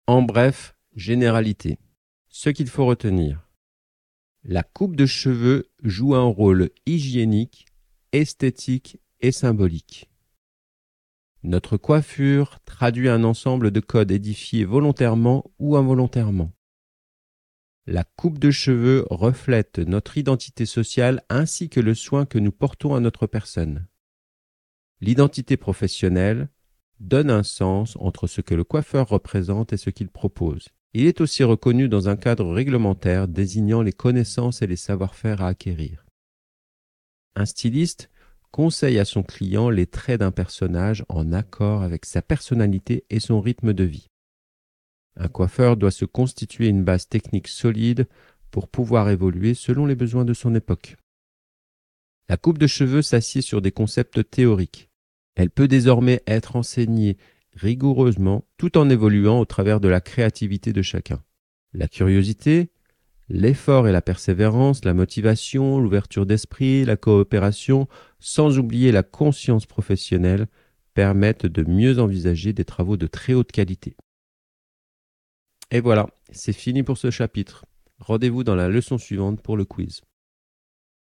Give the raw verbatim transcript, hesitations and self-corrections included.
En bref, généralité. Ce qu'il faut retenir. La coupe de cheveux joue un rôle hygiénique, esthétique et symbolique. Notre coiffure traduit un ensemble de codes édifiés volontairement ou involontairement. La coupe de cheveux reflète notre identité sociale ainsi que le soin que nous portons à notre personne. L'identité professionnelle donne un sens entre ce que le coiffeur représente et ce qu'il propose. Il est aussi reconnu dans un cadre réglementaire désignant les connaissances et les savoir-faire à acquérir. Un styliste conseille à son client les traits d'un personnage en accord avec sa personnalité et son rythme de vie. Un coiffeur doit se constituer une base technique solide pour pouvoir évoluer selon les besoins de son époque. La coupe de cheveux s'assied sur des concepts théoriques. Elle peut désormais être enseignée rigoureusement tout en évoluant au travers de la créativité de chacun. La curiosité, l'effort et la persévérance, la motivation, l'ouverture d'esprit, la coopération, sans oublier la conscience professionnelle, permettent de mieux envisager des travaux de très haute qualité. Et voilà, c'est fini pour ce chapitre. Rendez-vous dans la leçon suivante pour le quiz.